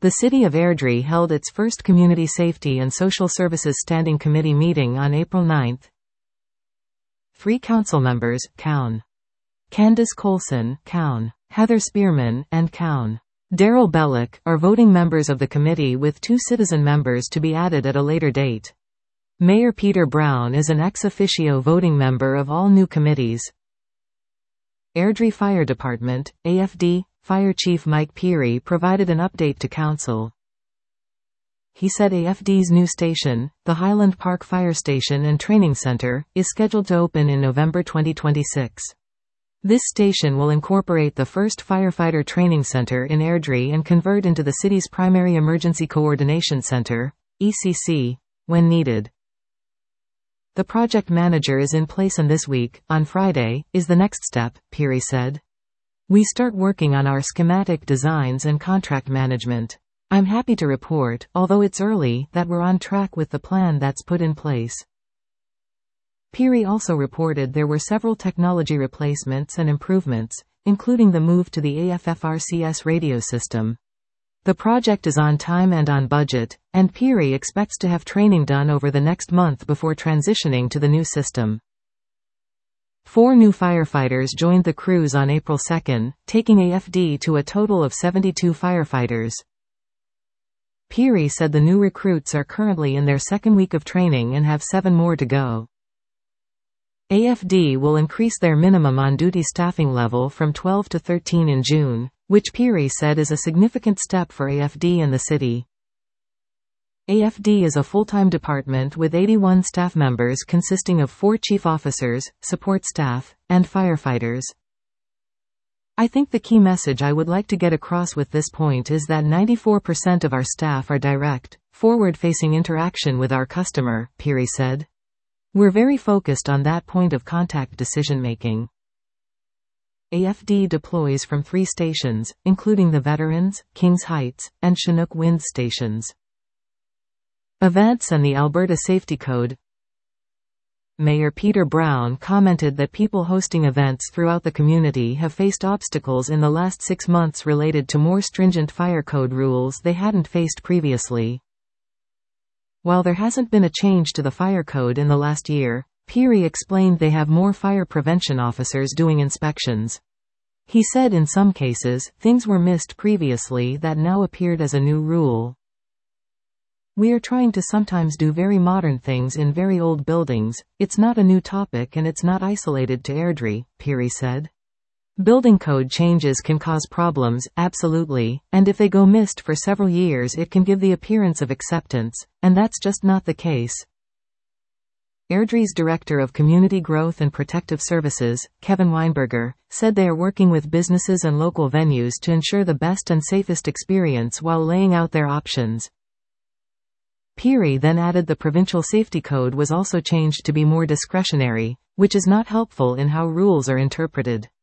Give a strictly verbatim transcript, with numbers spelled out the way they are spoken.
The City of Airdrie held its first Community Safety and Social Services Standing Committee meeting on April ninth. Three council members, Cown. Candace Colson, Cown. Heather Spearman, and Cown. Daryl Bellick, are voting members of the committee, with two citizen members to be added at a later date. Mayor Peter Brown is an ex officio voting member of all new committees. Airdrie Fire Department, A F D, Fire Chief Mike Peary provided an update to council. He said A F D's new station, the Highland Park Fire Station and Training Center, is scheduled to open in November twenty twenty-six. This station will incorporate the first firefighter training center in Airdrie and convert into the city's primary emergency coordination center, E C C, when needed. The project manager is in place, and this week, on Friday, is the next step, Peary said. We start working on our schematic designs and contract management. I'm happy to report, although it's early, that we're on track with the plan that's put in place. Peary also reported there were several technology replacements and improvements, including the move to the A F F R C S radio system. The project is on time and on budget, and Peary expects to have training done over the next month before transitioning to the new system. Four new firefighters joined the crews on April second, taking A F D to a total of seventy-two firefighters. Peary said the new recruits are currently in their second week of training and have seven more to go. A F D will increase their minimum on-duty staffing level from twelve to thirteen in June, which Peary said is a significant step for A F D and the city. A F D is a full-time department with eighty-one staff members consisting of four chief officers, support staff, and firefighters. I think the key message I would like to get across with this point is that ninety-four percent of our staff are direct, forward-facing interaction with our customer, Peary said. We're very focused on that point of contact decision-making. A F D deploys from three stations, including the Veterans, Kings Heights, and Chinook Wind stations. Events and the Alberta Safety Code. Mayor Peter Brown commented that people hosting events throughout the community have faced obstacles in the last six months related to more stringent fire code rules they hadn't faced previously. While there hasn't been a change to the fire code in the last year, Peary explained they have more fire prevention officers doing inspections. He said in some cases, things were missed previously that now appeared as a new rule. We are trying to sometimes do very modern things in very old buildings. It's not a new topic and it's not isolated to Airdrie, Peary said. Building code changes can cause problems, absolutely, and if they go missed for several years it can give the appearance of acceptance, and that's just not the case. Airdrie's Director of Community Growth and Protective Services, Kevin Weinberger, said they are working with businesses and local venues to ensure the best and safest experience while laying out their options. Peary then added the provincial safety code was also changed to be more discretionary, which is not helpful in how rules are interpreted.